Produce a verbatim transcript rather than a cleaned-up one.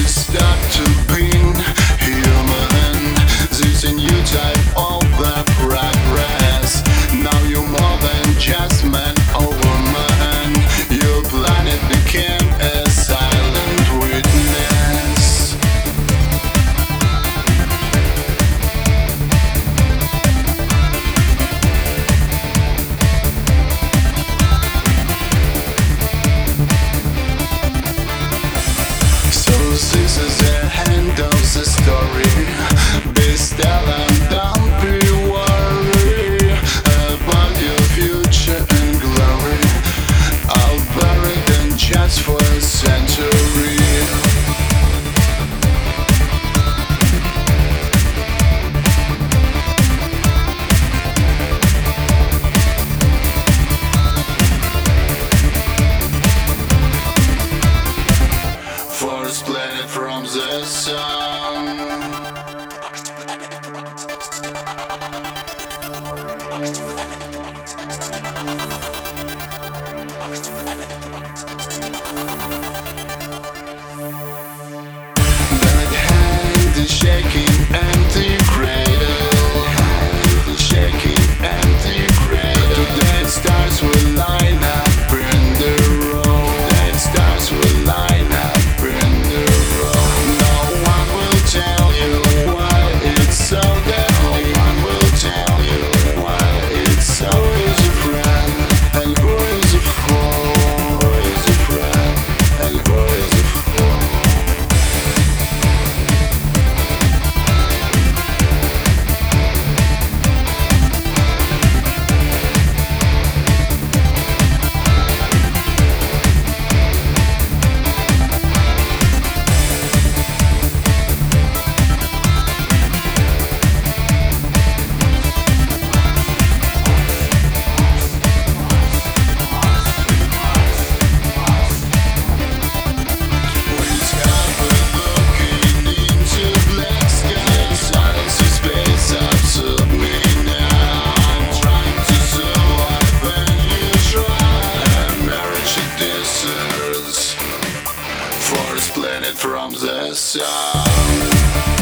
start to being human. This a new type of the progress. Now you're more than just man or woman. Your planet became a silent witness. So this is the end of the story. Be still and don't be worried about your future and glory. I'll bury them just for a century. First planet from the sun. That hand is shaking and the cradle, hand is shaking and the cradle. Today stars will line up in the row. That stars will line up in the row. No one will tell you why it's so deadly. No one will tell you why it's so. Who is a friend and who is a foe? Who is a friend and who is a foe? First planet from the sun.